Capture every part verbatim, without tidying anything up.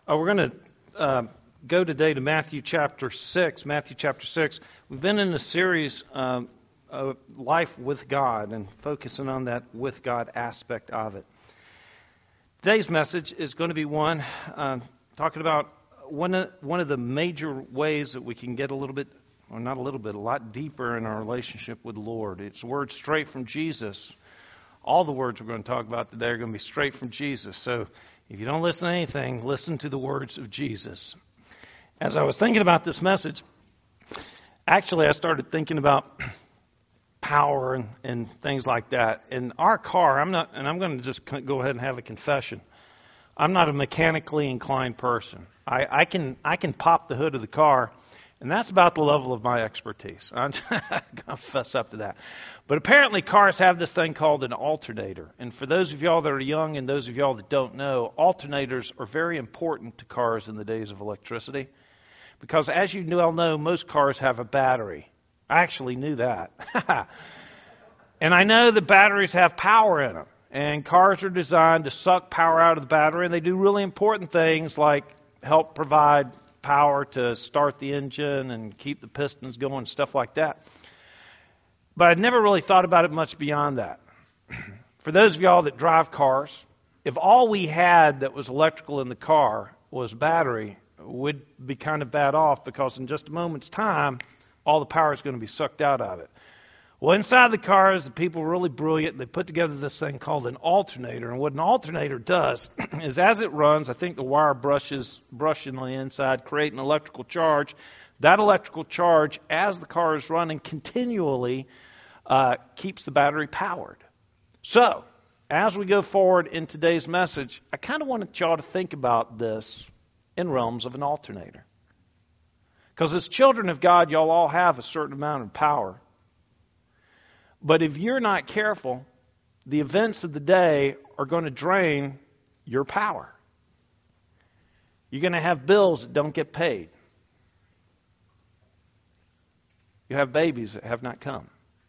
Uh, we're going to uh, go today to Matthew chapter six. Matthew chapter six. We've been in a series, um, of Life with God, and focusing on that with God aspect of it. Today's message is going to be one uh, talking about one of, one of the major ways that we can get a little bit, or not a little bit, a lot deeper in our relationship with the Lord. It's words straight from Jesus. All the words we're going to talk about today are going to be straight from Jesus. So if you don't listen to anything, listen to the words of Jesus. As I was thinking about this message, actually I started thinking about power and, and things like that. In our car, I'm not, and I'm going to just go ahead and have a confession. I'm not a mechanically inclined person. I, I can I can pop the hood of the car, and that's about the level of my expertise. I'm going to fess up to that. But apparently cars have this thing called an alternator. And for those of y'all that are young and those of y'all that don't know, alternators are very important to cars in the days of electricity. Because as you well know, most cars have a battery. I actually knew that. And I know that batteries have power in them. And cars are designed to suck power out of the battery. And they do really important things like help provide power to start the engine and keep the pistons going and stuff like that. But I'd never really thought about it much beyond that. For those of y'all that drive cars, if all we had that was electrical in the car was battery, we'd be kind of bad off, because in just a moment's time, all the power is going to be sucked out of it. Well, inside the cars, the people are really brilliant. They put together this thing called an alternator. And what an alternator does is, as it runs, I think the wire brushes brushing on the inside, create an electrical charge. That electrical charge, as the car is running continually, uh, keeps the battery powered. So, as we go forward in today's message, I kind of wanted y'all to think about this in realms of an alternator. Because as children of God, y'all all have a certain amount of power. But if you're not careful, the events of the day are going to drain your power. You're going to have bills that don't get paid. You have babies that have not come.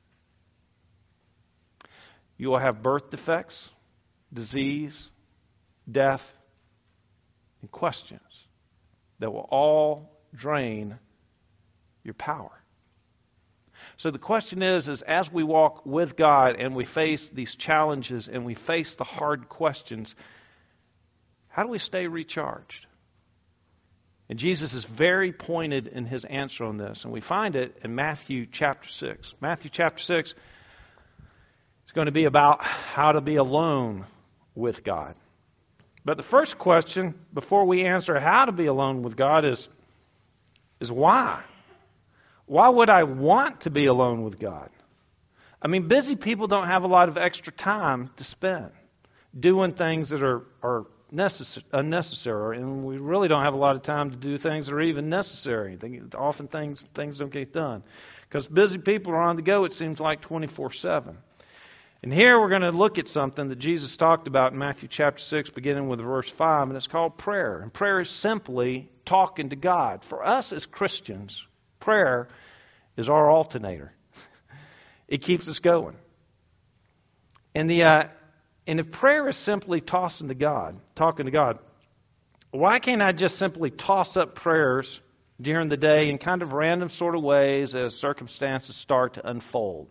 You will have birth defects, disease, death, and questions that will all drain your power. So the question is, is as we walk with God and we face these challenges and we face the hard questions, how do we stay recharged? And Jesus is very pointed in his answer on this. And we find it in Matthew chapter six. Matthew chapter six is going to be about how to be alone with God. But the first question, before we answer how to be alone with God, is, is why? Why would I want to be alone with God? I mean, busy people don't have a lot of extra time to spend doing things that are, are necess- unnecessary. And we really don't have a lot of time to do things that are even necessary. They, often things, things don't get done. Because busy people are on the go, it seems like, twenty-four seven. And here we're going to look at something that Jesus talked about in Matthew chapter six, beginning with verse five, and it's called prayer. And prayer is simply talking to God. For us as Christians, prayer is our alternator. It keeps us going. And the uh, and if prayer is simply tossing to God, talking to God, why can't I just simply toss up prayers during the day in kind of random sort of ways as circumstances start to unfold?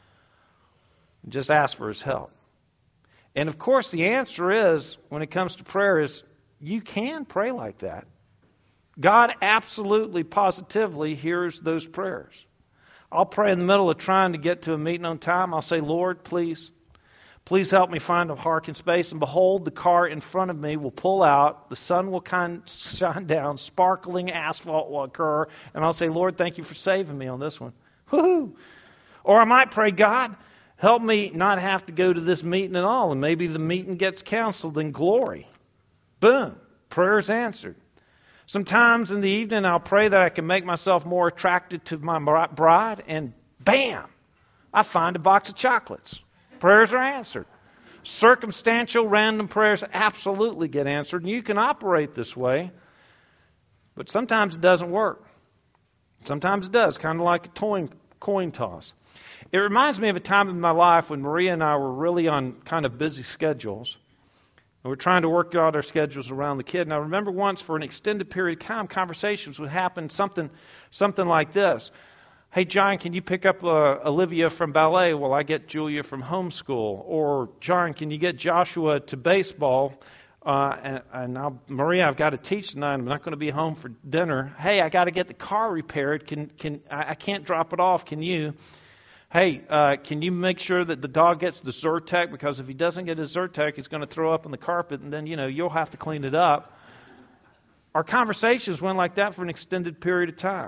Just ask for his help. And of course the answer is, when it comes to prayer, is you can pray like that. God absolutely, positively hears those prayers. I'll pray in the middle of trying to get to a meeting on time. I'll say, Lord, please, please help me find a parking space. And behold, the car in front of me will pull out. The sun will kind of shine down. Sparkling asphalt will occur. And I'll say, Lord, thank you for saving me on this one. Woohoo! Or I might pray, God, help me not have to go to this meeting at all. And maybe the meeting gets canceled in glory. Boom. Prayer's answered. Sometimes in the evening I'll pray that I can make myself more attracted to my bride, and bam, I find a box of chocolates. Prayers are answered. Circumstantial, random prayers absolutely get answered, and you can operate this way, but sometimes it doesn't work. Sometimes it does, kind of like a coin, coin toss. It reminds me of a time in my life when Maria and I were really on kind of busy schedules. And we're trying to work out our schedules around the kid. Now, remember once for an extended period of time, conversations would happen something, something like this. Hey, John, can you pick up uh, Olivia from ballet while I get Julia from homeschool? Or, John, can you get Joshua to baseball? Uh, and, and now, Maria, I've got to teach tonight. I'm not going to be home for dinner. Hey, I got to get the car repaired. Can can I, I can't drop it off. Can you? Hey, uh, can you make sure that the dog gets the Zyrtec? Because if he doesn't get his Zyrtec, he's going to throw up on the carpet, and then, you know, you'll have to clean it up. Our conversations went like that for an extended period of time.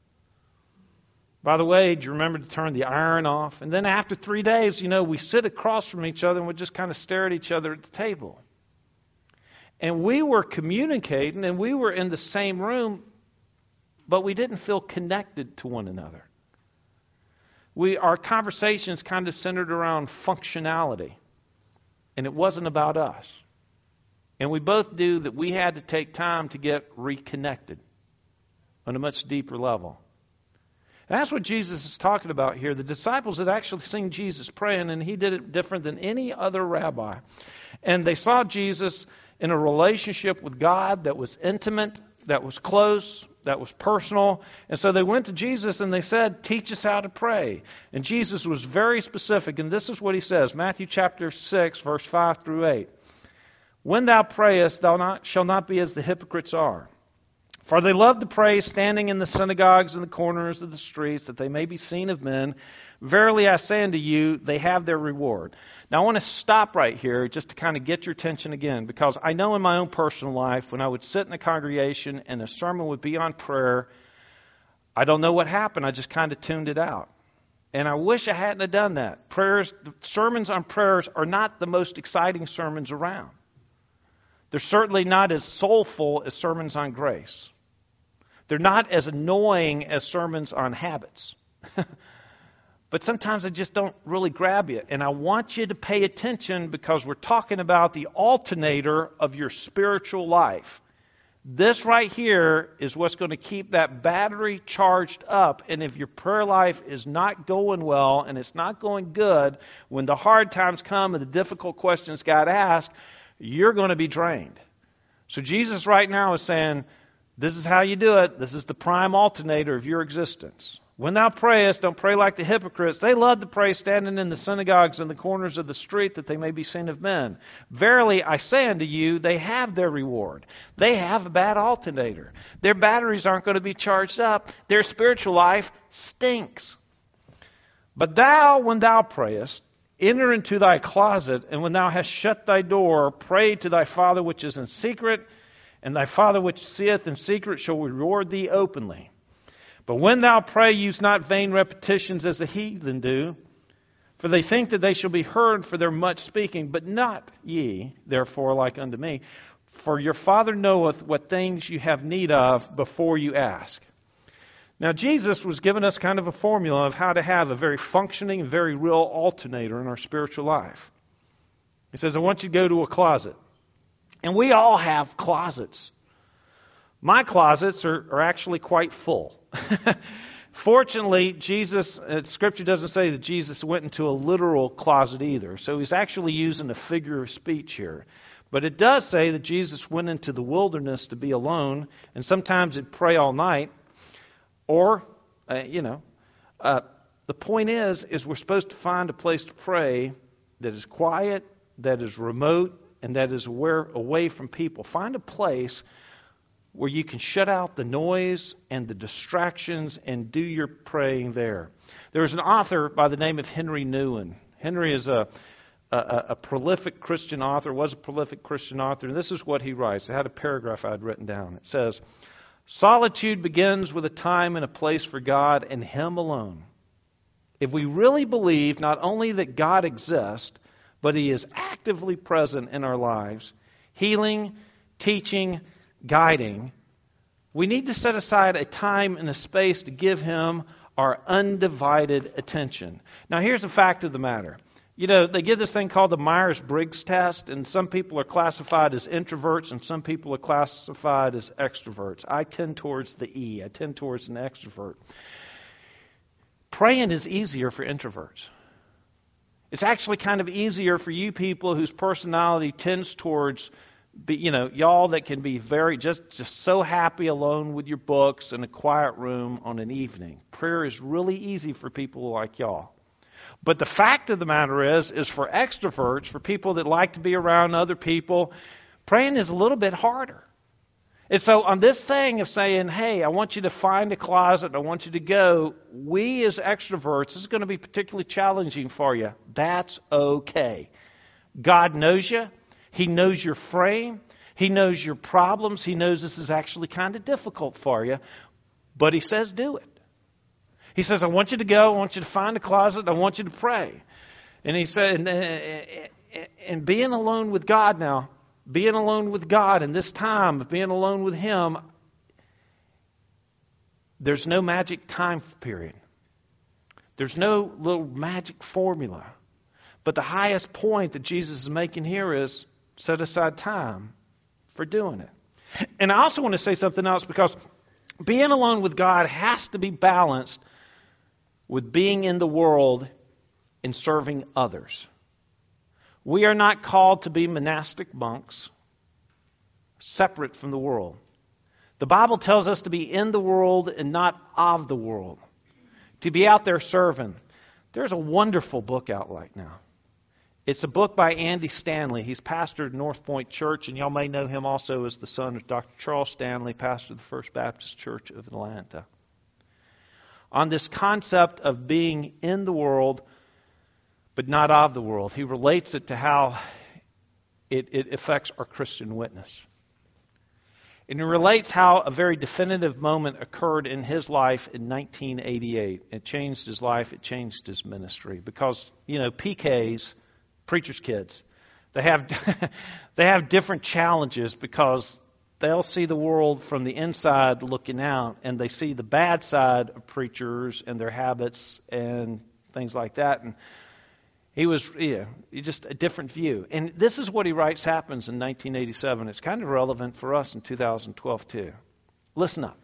By the way, do you remember to turn the iron off? And then after three days, you know, we sit across from each other and we just kind of stare at each other at the table. And we were communicating and we were in the same room, but we didn't feel connected to one another. We, our conversations kind of centered around functionality, and it wasn't about us. And we both knew that we had to take time to get reconnected on a much deeper level. And that's what Jesus is talking about here. The disciples had actually seen Jesus praying, and he did it different than any other rabbi. And they saw Jesus in a relationship with God that was intimate, that was close, that was personal. And so they went to Jesus and they said, teach us how to pray. And Jesus was very specific. And this is what he says, Matthew chapter six, verse five through eight. When thou prayest, thou not, shalt not be as the hypocrites are. For they love to pray standing in the synagogues and the corners of the streets, that they may be seen of men. Verily I say unto you, they have their reward. Now I want to stop right here just to kind of get your attention again, because I know in my own personal life, when I would sit in a congregation and a sermon would be on prayer, I don't know what happened. I just kind of tuned it out. And I wish I hadn't have done that. Prayers, sermons on prayers are not the most exciting sermons around. They're certainly not as soulful as sermons on grace. They're not as annoying as sermons on habits. But sometimes they just don't really grab you. And I want you to pay attention, because we're talking about the alternator of your spiritual life. This right here is what's going to keep that battery charged up. And if your prayer life is not going well and it's not going good, when the hard times come and the difficult questions God asks, you're going to be drained. So Jesus right now is saying, this is how you do it. This is the prime alternator of your existence. When thou prayest, don't pray like the hypocrites. They love to pray standing in the synagogues and the corners of the street, that they may be seen of men. Verily, I say unto you, they have their reward. They have a bad alternator. Their batteries aren't going to be charged up. Their spiritual life stinks. But thou, when thou prayest, enter into thy closet, and when thou hast shut thy door, pray to thy Father which is in secret, and thy Father which seeth in secret shall reward thee openly. But when thou pray, use not vain repetitions as the heathen do, for they think that they shall be heard for their much speaking. But not ye, therefore, like unto me. For your Father knoweth what things you have need of before you ask. Now, Jesus was giving us kind of a formula of how to have a very functioning and very real alternator in our spiritual life. He says, I want you to go to a closet. And we all have closets. My closets are, are actually quite full. Fortunately, Jesus, uh, Scripture doesn't say that Jesus went into a literal closet either. So he's actually using a figure of speech here. But it does say that Jesus went into the wilderness to be alone, and sometimes he'd pray all night. Or, uh, you know, uh, the point is, is we're supposed to find a place to pray that is quiet, that is remote, and that is aware, away from people. Find a place where you can shut out the noise and the distractions and do your praying there. There's an author by the name of Henry Nouwen. Henry is a, a, a prolific Christian author, was a prolific Christian author, and this is what he writes. I had a paragraph I had written down. It says, solitude begins with a time and a place for God and Him alone. If we really believe not only that God exists, but He is actively present in our lives, healing, teaching, guiding, we need to set aside a time and a space to give Him our undivided attention. Now, here's the fact of the matter. You know, they give this thing called the Myers-Briggs test, and some people are classified as introverts and some people are classified as extroverts. I tend towards the E. I tend towards an extrovert. Praying is easier for introverts. It's actually kind of easier for you people whose personality tends towards, be, you know, y'all that can be very, just, just so happy alone with your books in a quiet room on an evening. Prayer is really easy for people like y'all. But the fact of the matter is, is for extroverts, for people that like to be around other people, praying is a little bit harder. And so on this thing of saying, hey, I want you to find a closet, and I want you to go, we as extroverts, this is going to be particularly challenging for you. That's okay. God knows you. He knows your frame. He knows your problems. He knows this is actually kind of difficult for you. But He says do it. He says, I want you to go. I want you to find a closet. I want you to pray. And He said, and, and being alone with God now, being alone with God in this time of being alone with Him, there's no magic time period. There's no little magic formula. But the highest point that Jesus is making here is set aside time for doing it. And I also want to say something else, because being alone with God has to be balanced with being in the world and serving others. We are not called to be monastic monks, separate from the world. The Bible tells us to be in the world and not of the world. To be out there serving. There's a wonderful book out right now. It's a book by Andy Stanley. He's pastor at North Point Church, and y'all may know him also as the son of Doctor Charles Stanley, pastor of the First Baptist Church of Atlanta. On this concept of being in the world, but not of the world. He relates it to how it, it affects our Christian witness. And he relates how a very definitive moment occurred in his life in nineteen eighty-eight. It changed his life. It changed his ministry. Because, you know, P Ks, preacher's kids, they have they have different challenges, because they'll see the world from the inside looking out, and they see the bad side of preachers and their habits and things like that. And he was, yeah, just a different view. And this is what he writes happens in nineteen eighty-seven. It's kind of relevant for us in two thousand twelve too. Listen up.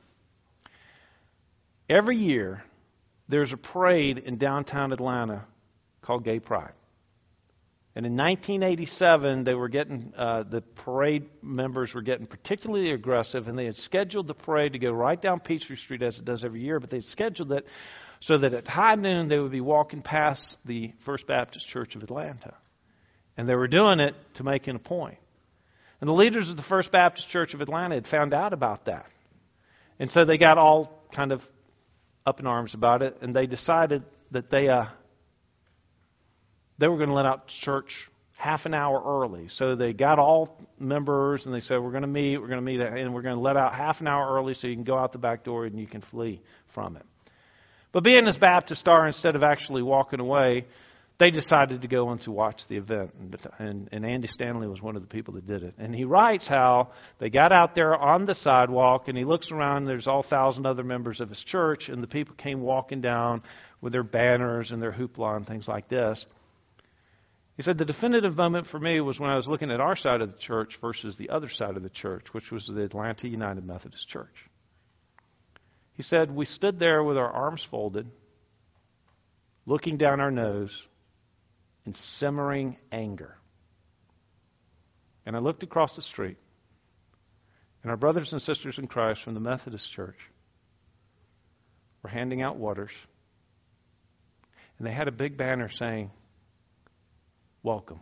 Every year, there's a parade in downtown Atlanta called Gay Pride. And in nineteen eighty-seven, they were getting uh, the parade members were getting particularly aggressive, and they had scheduled the parade to go right down Peachtree Street as it does every year, but they had scheduled it so that at high noon they would be walking past the First Baptist Church of Atlanta. And they were doing it to make a point. And the leaders of the First Baptist Church of Atlanta had found out about that. And so they got all kind of up in arms about it, and they decided that they uh, they were going to let out church half an hour early. So they got all members, and they said, we're going to meet, we're going to meet, and we're going to let out half an hour early so you can go out the back door and you can flee from it. But being as Baptists are, instead of actually walking away, they decided to go on to watch the event. And, and Andy Stanley was one of the people that did it. And he writes how they got out there on the sidewalk, and he looks around, and there's all thousand other members of his church, and the people came walking down with their banners and their hoopla and things like this. He said, the definitive moment for me was when I was looking at our side of the church versus the other side of the church, which was the Atlanta United Methodist Church. He said, we stood there with our arms folded, looking down our nose, in simmering anger. And I looked across the street, and our brothers and sisters in Christ from the Methodist Church were handing out waters, and they had a big banner saying, welcome.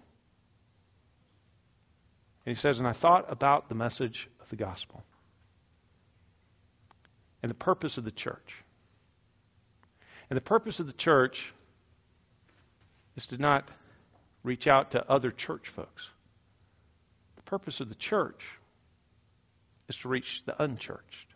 And he says, and I thought about the message of the gospel and the purpose of the church. And the purpose of the church is to not reach out to other church folks. The purpose of the church is to reach the unchurched.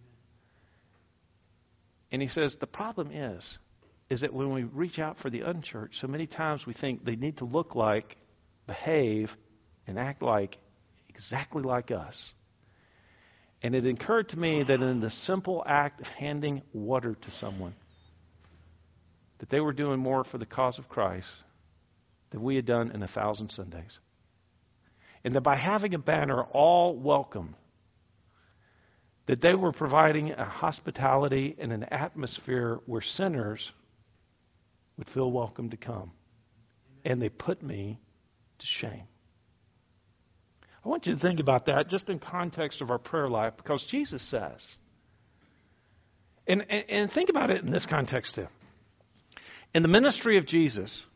And he says the problem is, is that when we reach out for the unchurched, so many times we think they need to look like, behave, and act like exactly like us. And it occurred to me that in the simple act of handing water to someone, that they were doing more for the cause of Christ than we had done in a thousand Sundays. And that by having a banner, all welcome, that they were providing a hospitality and an atmosphere where sinners would feel welcome to come. Amen. and they put me to shame. I want you to think about that just in context of our prayer life, because Jesus says, and, and, and think about it in this context too. In the ministry of Jesus,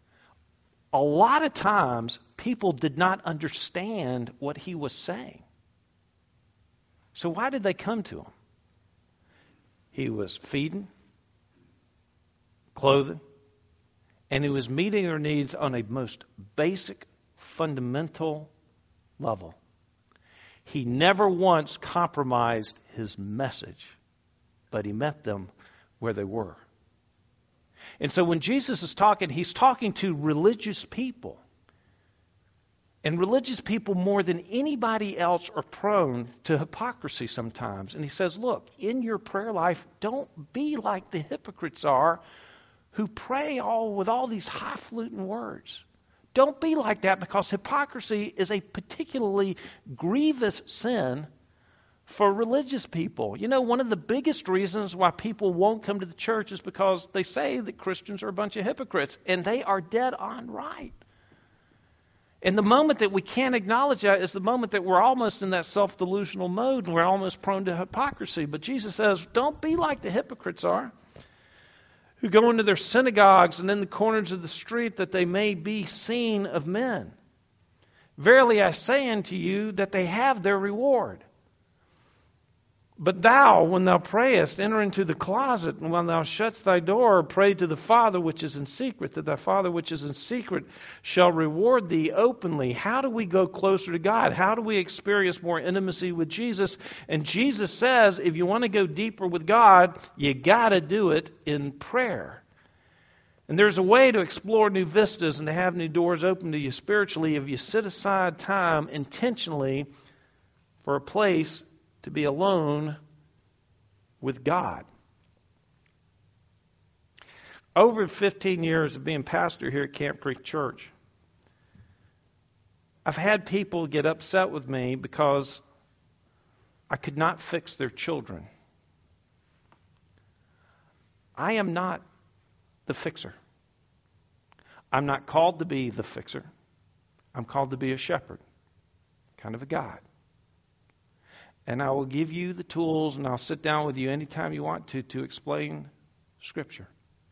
a lot of times people did not understand what he was saying. So why did they come to him? He was feeding, clothing, and he was meeting their needs on a most basic, fundamental level. He never once compromised his message, but he met them where they were. And so when Jesus is talking, he's talking to religious people. And religious people, more than anybody else, are prone to hypocrisy sometimes. And he says, look, in your prayer life, don't be like the hypocrites are, who pray all with all these highfalutin words. Don't be like that, because hypocrisy is a particularly grievous sin for religious people. You know, one of the biggest reasons why people won't come to the church is because they say that Christians are a bunch of hypocrites, and they are dead on right. And the moment that we can't acknowledge that is the moment that we're almost in that self-delusional mode, and we're almost prone to hypocrisy. But Jesus says, don't be like the hypocrites are, who go into their synagogues and in the corners of the street, that they may be seen of men. Verily I say unto you that they have their reward. But thou, when thou prayest, enter into the closet, and when thou shutst thy door, pray to the Father which is in secret, that thy Father which is in secret shall reward thee openly. How do we go closer to God? How do we experience more intimacy with Jesus? And Jesus says, if you want to go deeper with God, you got to do it in prayer. And there's a way to explore new vistas and to have new doors open to you spiritually if you set aside time intentionally for a place to be alone with God. Over fifteen years of being pastor here at Camp Creek Church, I've had people get upset with me because I could not fix their children. I am not the fixer. I'm not called to be the fixer. I'm called to be a shepherd, kind of a guide. And I will give you the tools, and I'll sit down with you anytime you want to to explain Scripture.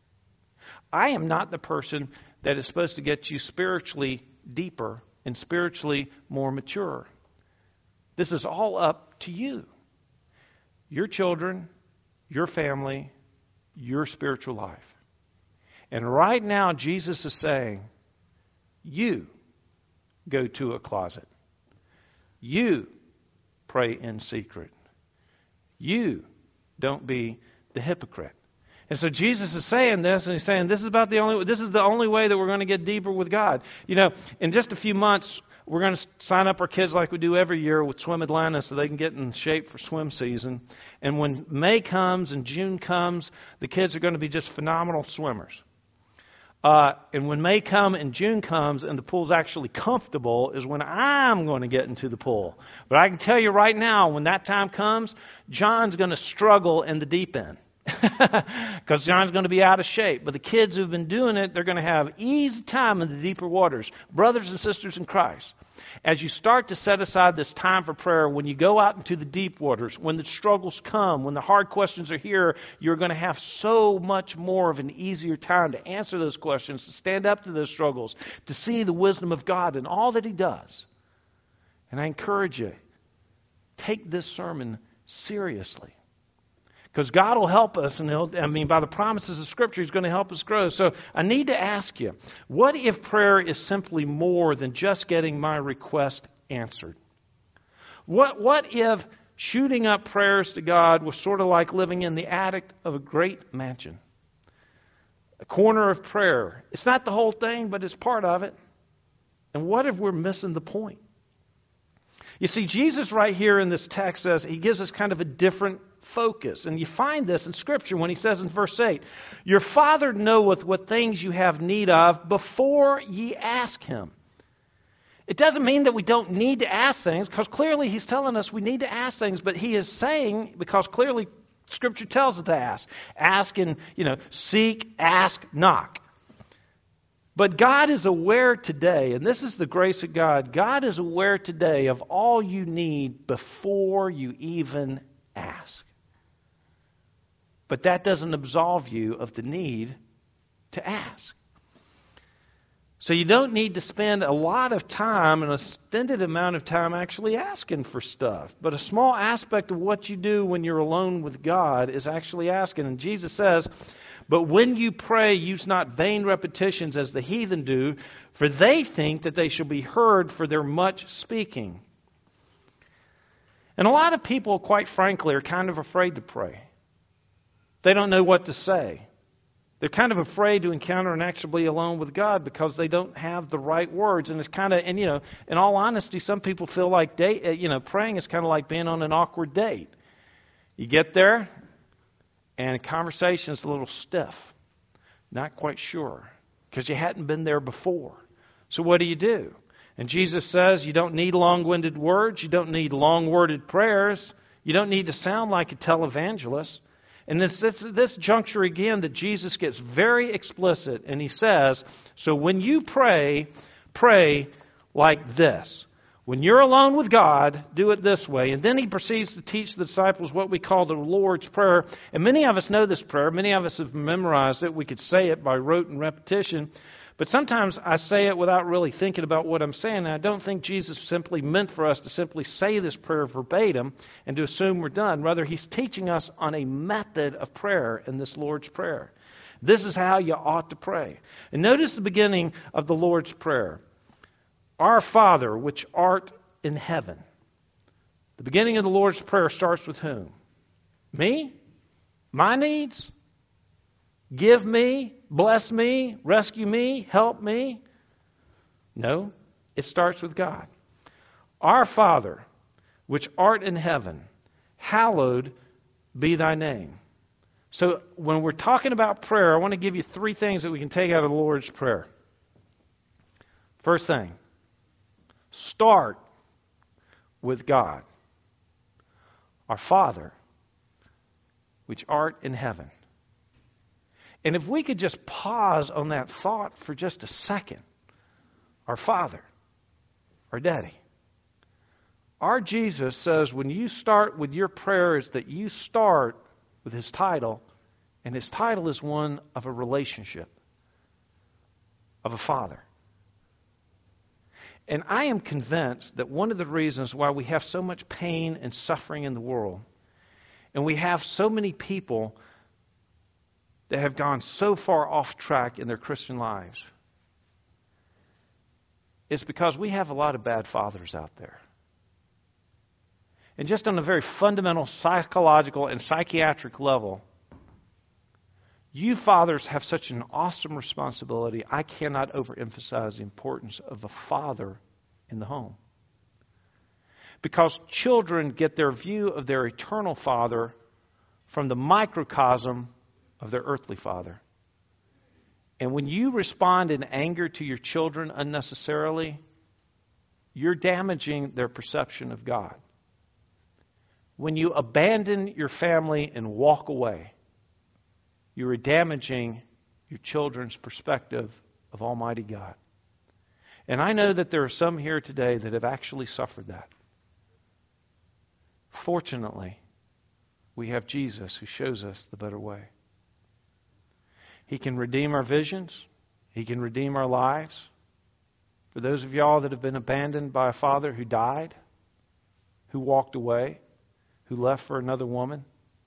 I am not the person that is supposed to get you spiritually deeper and spiritually more mature. This is all up to you. Your children, your family, your spiritual life. And right now, Jesus is saying, you go to a closet. You pray in secret. You don't be the hypocrite. And so Jesus is saying this, and he's saying this is about the only this is the only way that we're going to get deeper with God. You know, in just a few months, we're going to sign up our kids like we do every year with Swim Atlanta so they can get in shape for swim season. And when May comes and June comes, the kids are going to be just phenomenal swimmers. Uh, and when May comes and June comes and the pool's actually comfortable is when I'm going to get into the pool. But I can tell you right now, when that time comes, John's going to struggle in the deep end. Because John's going to be out of shape. But the kids who've been doing it, they're going to have easy time in the deeper waters. Brothers and sisters in Christ, as you start to set aside this time for prayer, when you go out into the deep waters, when the struggles come, when the hard questions are here, you're going to have so much more of an easier time to answer those questions, to stand up to those struggles, to see the wisdom of God in all that He does. And I encourage you, take this sermon seriously. Because God will help us, and he'll, I mean, by the promises of Scripture, He's going to help us grow. So I need to ask you, what if prayer is simply more than just getting my request answered? What, what if shooting up prayers to God was sort of like living in the attic of a great mansion? A corner of prayer. It's not the whole thing, but it's part of it. And what if we're missing the point? You see, Jesus right here in this text says, He gives us kind of a different focus. And you find this in Scripture when He says in verse eight, your Father knoweth what things you have need of before ye ask Him. It doesn't mean that we don't need to ask things, because clearly He's telling us we need to ask things, but He is saying, because clearly Scripture tells us to ask. Ask and, you know, seek, ask, knock. But God is aware today, and this is the grace of God, God is aware today of all you need before you even ask. But that doesn't absolve you of the need to ask. So you don't need to spend a lot of time, an extended amount of time actually asking for stuff. But a small aspect of what you do when you're alone with God is actually asking. And Jesus says, but when you pray, use not vain repetitions as the heathen do, for they think that they shall be heard for their much speaking. And a lot of people, quite frankly, are kind of afraid to pray. They don't know what to say. They're kind of afraid to encounter and actually be alone with God because they don't have the right words. And it's kind of, and you know, in all honesty, some people feel like date, you know, praying is kind of like being on an awkward date. You get there, and conversation is a little stiff. Not quite sure. Because you hadn't been there before. So what do you do? And Jesus says you don't need long-winded words. You don't need long-worded prayers. You don't need to sound like a televangelist. And it's this, this juncture again that Jesus gets very explicit. And he says, so when you pray, pray like this. When you're alone with God, do it this way. And then he proceeds to teach the disciples what we call the Lord's Prayer. And many of us know this prayer. Many of us have memorized it. We could say it by rote and repetition. But sometimes I say it without really thinking about what I'm saying. And I don't think Jesus simply meant for us to simply say this prayer verbatim and to assume we're done. Rather, he's teaching us on a method of prayer in this Lord's Prayer. This is how you ought to pray. And notice the beginning of the Lord's Prayer. Our Father, which art in heaven. The beginning of the Lord's Prayer starts with whom? Me? My needs? Give me? Bless me? Rescue me? Help me? No, it starts with God. Our Father, which art in heaven, hallowed be thy name. So when we're talking about prayer, I want to give you three things that we can take out of the Lord's Prayer. First thing. Start with God. Our Father, which art in heaven. And if we could just pause on that thought for just a second. Our Father, our Daddy. Our Jesus says when you start with your prayers that you start with His title, and His title is one of a relationship, of a Father. And I am convinced that one of the reasons why we have so much pain and suffering in the world, and we have so many people that have gone so far off track in their Christian lives, is because we have a lot of bad fathers out there. And just on a very fundamental psychological and psychiatric level, you fathers have such an awesome responsibility. I cannot overemphasize the importance of a father in the home. Because children get their view of their eternal father from the microcosm of their earthly father. And when you respond in anger to your children unnecessarily, you're damaging their perception of God. When you abandon your family and walk away, you are damaging your children's perspective of Almighty God. And I know that there are some here today that have actually suffered that. Fortunately, we have Jesus who shows us the better way. He can redeem our visions. He can redeem our lives. For those of y'all that have been abandoned by a father who died, who walked away, who left for another woman,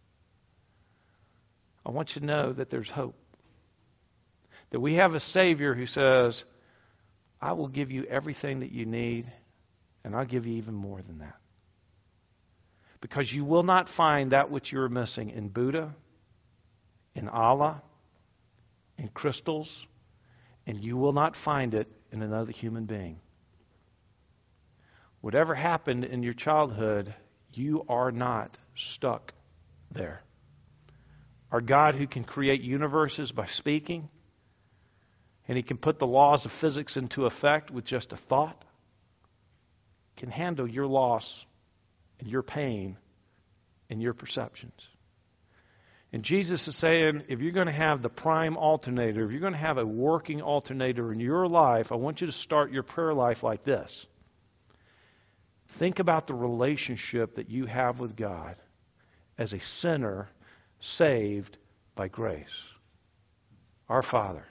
I want you to know that there's hope. That we have a Savior who says, I will give you everything that you need, and I'll give you even more than that. Because you will not find that which you are missing in Buddha, in Allah, in crystals, and you will not find it in another human being. Whatever happened in your childhood, you are not stuck there. Our God who can create universes by speaking, and He can put the laws of physics into effect with just a thought, can handle your loss and your pain and your perceptions. And Jesus is saying, if you're going to have the prime alternator, if you're going to have a working alternator in your life, I want you to start your prayer life like this. Think about the relationship that you have with God as a sinner saved by grace. Our Father.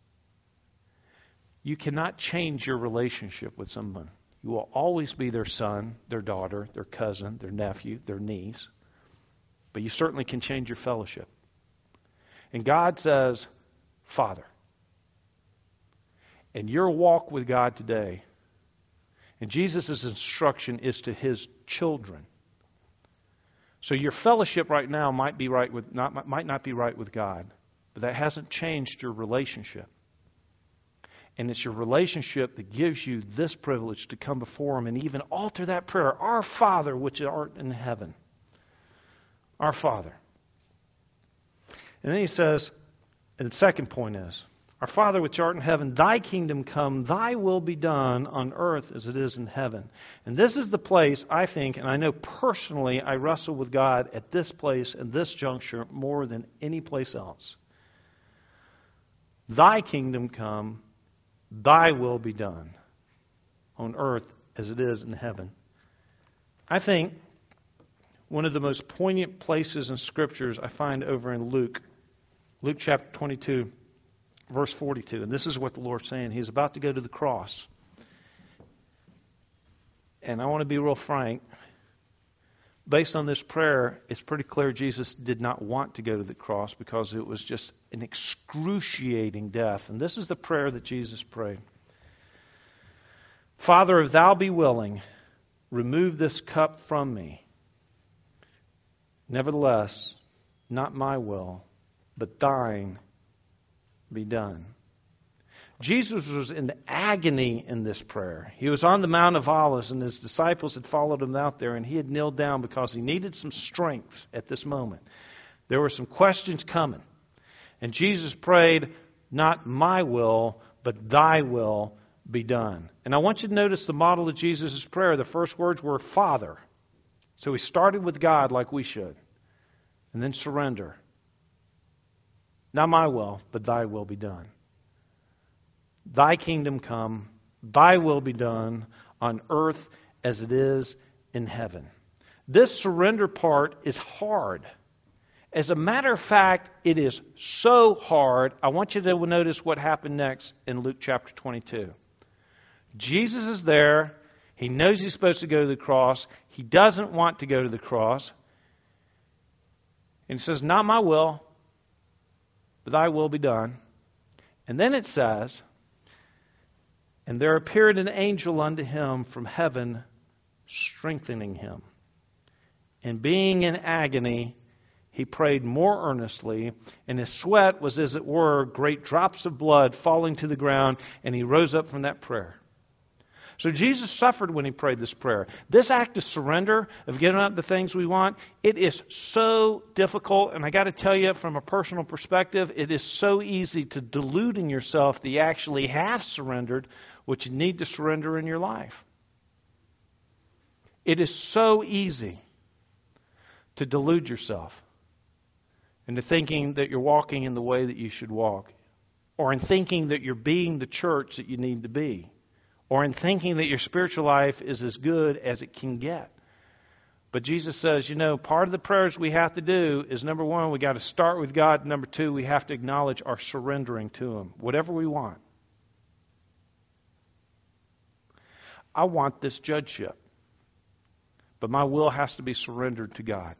You cannot change your relationship with someone. You will always be their son, their daughter, their cousin, their nephew, their niece. But you certainly can change your fellowship. And God says, Father. And your walk with God today, and Jesus' instruction is to his children. So your fellowship right now might be right with not might not be right with God, but that hasn't changed your relationship. And it's your relationship that gives you this privilege to come before him and even alter that prayer. Our Father, which art in heaven. Our Father. And then he says, and the second point is, Our Father which art in heaven, thy kingdom come, thy will be done on earth as it is in heaven. And this is the place, I think, and I know personally I wrestle with God at this place and this juncture more than any place else. Thy kingdom come, thy will be done on earth as it is in heaven. I think one of the most poignant places in Scriptures I find over in Luke, Luke chapter twenty-two, verse forty-two. And this is what the Lord's saying. He's about to go to the cross. And I want to be real frank. Based on this prayer, it's pretty clear Jesus did not want to go to the cross because it was just an excruciating death. And this is the prayer that Jesus prayed. Father, if thou be willing, remove this cup from me. Nevertheless, not my will, but thine be done. Jesus was in agony in this prayer. He was on the Mount of Olives, and his disciples had followed him out there, and he had kneeled down because he needed some strength at this moment. There were some questions coming. And Jesus prayed, not my will, but thy will be done. And I want you to notice the model of Jesus' prayer. The first words were Father. So he started with God like we should. And then surrender. Not my will, but thy will be done. Thy kingdom come, thy will be done on earth as it is in heaven. This surrender part is hard. As a matter of fact, it is so hard. I want you to notice what happened next in Luke chapter twenty-two. Jesus is there. He knows he's supposed to go to the cross. He doesn't want to go to the cross. And he says, not my will, but thy will be done. And then it says, and there appeared an angel unto him from heaven, strengthening him. And being in agony, he prayed more earnestly, and his sweat was as it were great drops of blood falling to the ground, and he rose up from that prayer. So Jesus suffered when he prayed this prayer. This act of surrender, of giving up the things we want, it is so difficult. And I got to tell you, from a personal perspective, it is so easy to delude in yourself that you actually have surrendered what you need to surrender in your life. It is so easy to delude yourself into thinking that you're walking in the way that you should walk, or in thinking that you're being the church that you need to be, or in thinking that your spiritual life is as good as it can get. But Jesus says, you know, part of the prayers we have to do is, number one, we got to start with God. Number two, we have to acknowledge our surrendering to Him, whatever we want. I want this judgeship, but my will has to be surrendered to God.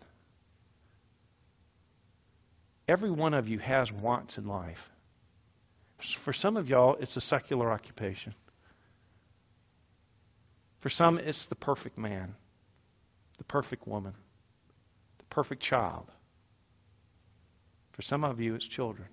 Every one of you has wants in life. For some of y'all, it's a secular occupation. For some, it's the perfect man, the perfect woman, the perfect child. For some of you, it's children.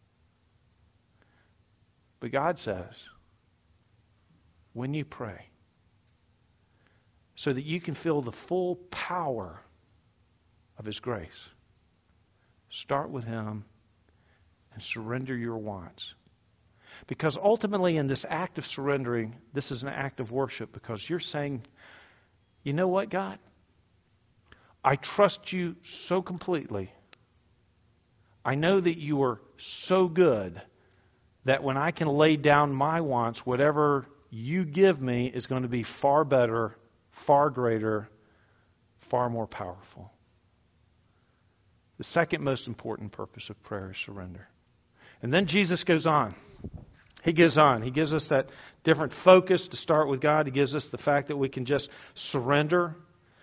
But God says, when you pray, so that you can feel the full power of His grace, start with Him and surrender your wants. Because ultimately in this act of surrendering, this is an act of worship, because you're saying, you know what, God? I trust you so completely I know that you are so good that when I can lay down my wants, whatever you give me is going to be far better, far greater, far more powerful. The second most important purpose of prayer is surrender. And then Jesus goes on. He goes on. He gives us that different focus to start with God. He gives us the fact that we can just surrender.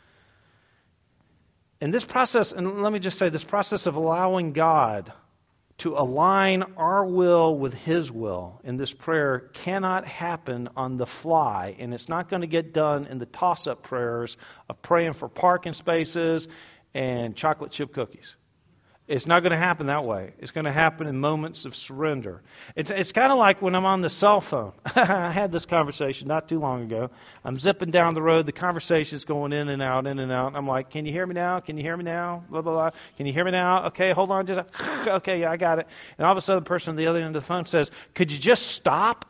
And this process, and let me just say, this process of allowing God to align our will with His will in this prayer cannot happen on the fly. And it's not going to get done in the toss-up prayers of praying for parking spaces and chocolate chip cookies. It's not going to happen that way. It's going to happen in moments of surrender. It's it's kind of like when I'm on the cell phone. I had this conversation not too long ago. I'm zipping down the road. The conversation's going in and out, in and out. I'm like, can you hear me now? Can you hear me now? Blah, blah, blah. Can you hear me now? Okay, hold on. Just a, okay, yeah, I got it. And all of a sudden, the person on the other end of the phone says, could you just stop?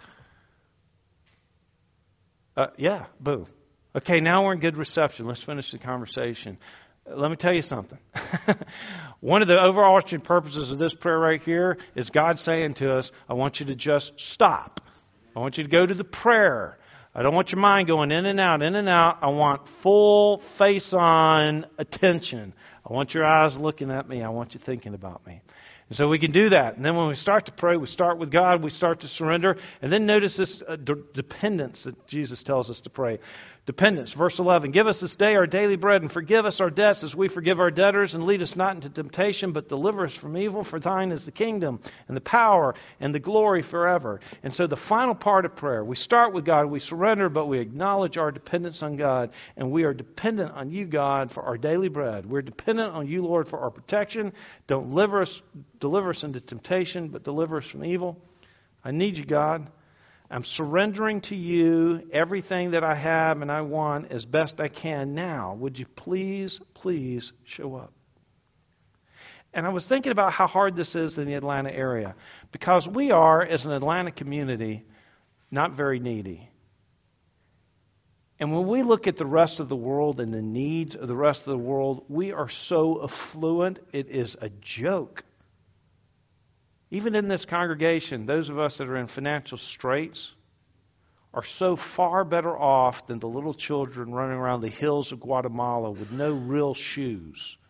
Uh, yeah, boom. Okay, now we're in good reception. Let's finish the conversation. Let me tell you something. One of the overarching purposes of this prayer right here is God saying to us, I want you to just stop. I want you to go to the prayer. I don't want your mind going in and out, in and out. I want full face-on attention. I want your eyes looking at me. I want you thinking about me. And so we can do that. And then when we start to pray, we start with God, we start to surrender. And then notice this uh, de- dependence that Jesus tells us to pray. Dependence, verse eleven. Give us this day our daily bread and forgive us our debts as we forgive our debtors. And lead us not into temptation, but deliver us from evil. For thine is the kingdom and the power and the glory forever. And so the final part of prayer, we start with God, we surrender, but we acknowledge our dependence on God. And we are dependent on you, God, for our daily bread. We're dependent on you, Lord, for our protection. Don't deliver us, deliver us into temptation, but deliver us from evil. I need you, God. I'm surrendering to you everything that I have and I want as best I can now. Would you please, please show up? And I was thinking about how hard this is in the Atlanta area, because we are, as an Atlanta community, not very needy. And when we look at the rest of the world and the needs of the rest of the world, we are so affluent, it is a joke. Even in this congregation, those of us that are in financial straits are so far better off than the little children running around the hills of Guatemala with no real shoes.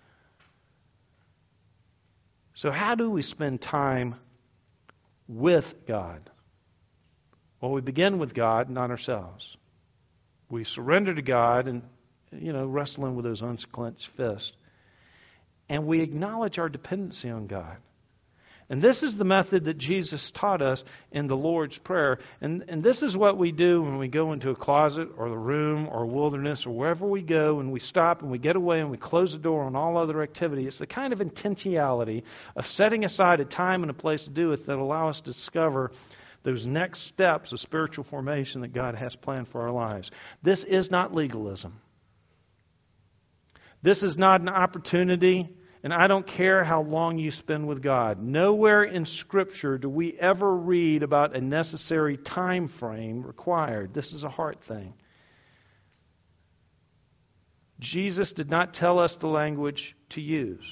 So how do we spend time with God? Well, we begin with God, not ourselves. We surrender to God and, you know, wrestling with those unclenched fists. And we acknowledge our dependency on God. And this is the method that Jesus taught us in the Lord's Prayer. And, and this is what we do when we go into a closet or the room or wilderness or wherever we go, and we stop and we get away and we close the door on all other activity. It's the kind of intentionality of setting aside a time and a place to do it that allow us to discover those next steps of spiritual formation that God has planned for our lives. This is not legalism. This is not an opportunity. And I don't care how long you spend with God. Nowhere in Scripture do we ever read about a necessary time frame required. This is a heart thing. Jesus did not tell us the language to use.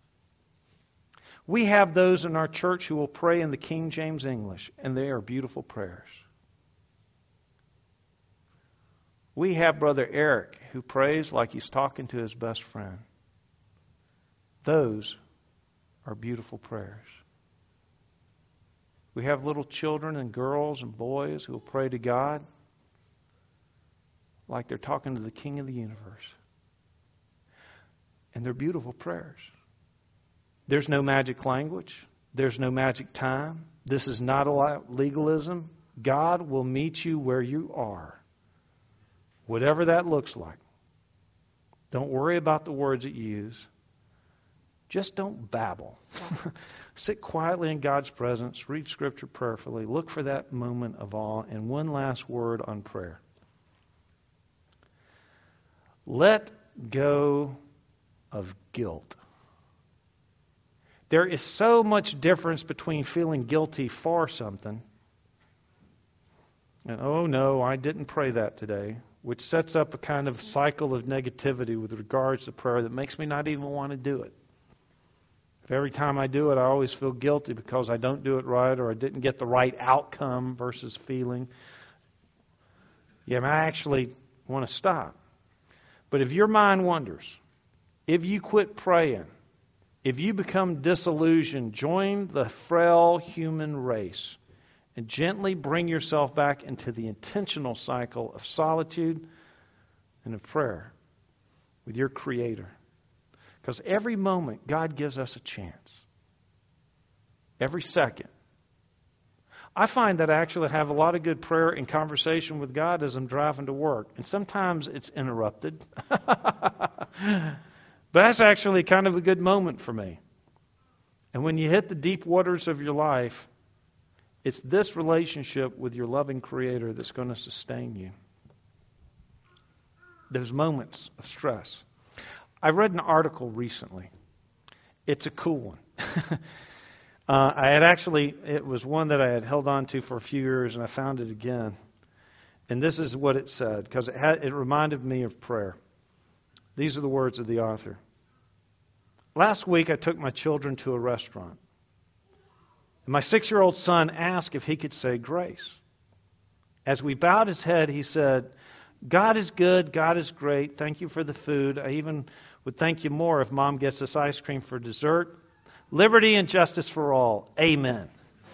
We have those in our church who will pray in the King James English, and they are beautiful prayers. We have Brother Eric who prays like he's talking to his best friend. Those are beautiful prayers. We have little children and girls and boys who will pray to God like they're talking to the King of the universe. And they're beautiful prayers. There's no magic language. There's no magic time. This is not a legalism. God will meet you where you are, whatever that looks like. Don't worry about the words that you use. Just don't babble. Sit quietly in God's presence. Read Scripture prayerfully. Look for that moment of awe. And one last word on prayer. Let go of guilt. There is so much difference between feeling guilty for something and, oh no, I didn't pray that today, which sets up a kind of cycle of negativity with regards to prayer that makes me not even want to do it. Every time I do it, I always feel guilty because I don't do it right or I didn't get the right outcome versus feeling. Yeah, I actually want to stop. But if your mind wanders, if you quit praying, if you become disillusioned, join the frail human race and gently bring yourself back into the intentional cycle of solitude and of prayer with your Creator. Because every moment, God gives us a chance. Every second. I find that I actually have a lot of good prayer and conversation with God as I'm driving to work. And sometimes it's interrupted. But that's actually kind of a good moment for me. And when you hit the deep waters of your life, it's this relationship with your loving Creator that's going to sustain you. Those moments of stress. I read an article recently. It's a cool one. uh, I had actually, it was one that I had held on to for a few years, and I found it again. And this is what it said, because it, had, it reminded me of prayer. These are the words of the author. Last week, I took my children to a restaurant. And my six-year-old son asked if he could say grace. As we bowed his head, he said, God is good, God is great, thank you for the food. I even would thank you more if Mom gets us ice cream for dessert. Liberty and justice for all. Amen.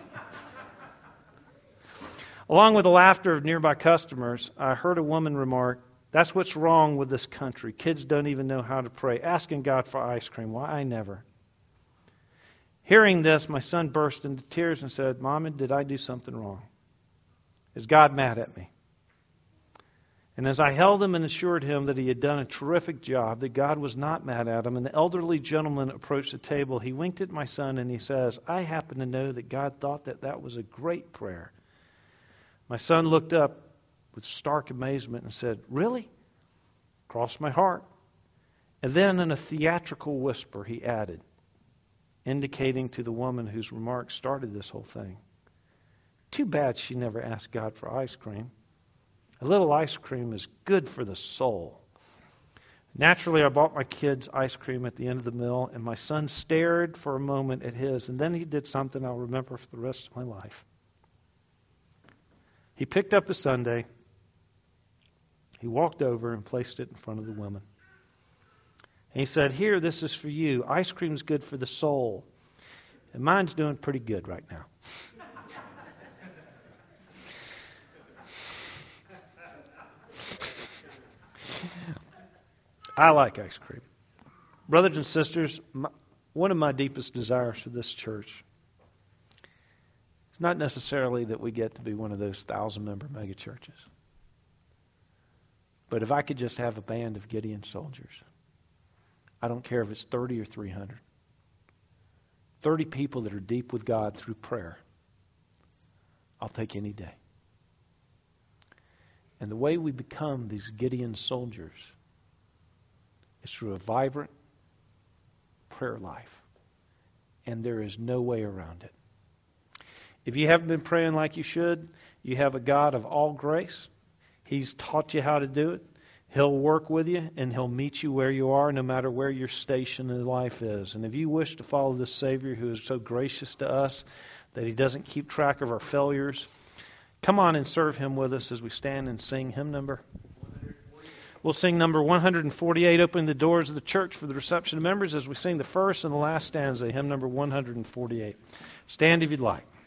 Along with the laughter of nearby customers, I heard a woman remark, that's what's wrong with this country. Kids don't even know how to pray, asking God for ice cream. Why, I never. Hearing this, my son burst into tears and said, Mama, did I do something wrong? Is God mad at me? And as I held him and assured him that he had done a terrific job, that God was not mad at him, and the elderly gentleman approached the table, he winked at my son and he says, I happen to know that God thought that that was a great prayer. My son looked up with stark amazement and said, really? Crossed my heart. And then in a theatrical whisper, he added, indicating to the woman whose remarks started this whole thing, too bad she never asked God for ice cream. A little ice cream is good for the soul. Naturally, I bought my kids ice cream at the end of the meal, and my son stared for a moment at his, and then he did something I'll remember for the rest of my life. He picked up a sundae, he walked over and placed it in front of the woman. And he said, here, this is for you. Ice cream's good for the soul. And mine's doing pretty good right now. I like ice cream. Brothers and sisters, my, one of my deepest desires for this church is not necessarily that we get to be one of those thousand-member megachurches. But if I could just have a band of Gideon soldiers, I don't care if it's thirty or three hundred, thirty people that are deep with God through prayer, I'll take any day. And the way we become these Gideon soldiers is through a vibrant prayer life. And there is no way around it. If you haven't been praying like you should, you have a God of all grace. He's taught you how to do it. He'll work with you and He'll meet you where you are, no matter where your station in life is. And if you wish to follow this Savior who is so gracious to us that He doesn't keep track of our failures, come on and serve Him with us as we stand and sing hymn number. We'll sing number one forty-eight, Opening the Doors of the Church for the Reception of Members, as we sing the first and the last stanza, hymn number one forty-eight. Stand if you'd like.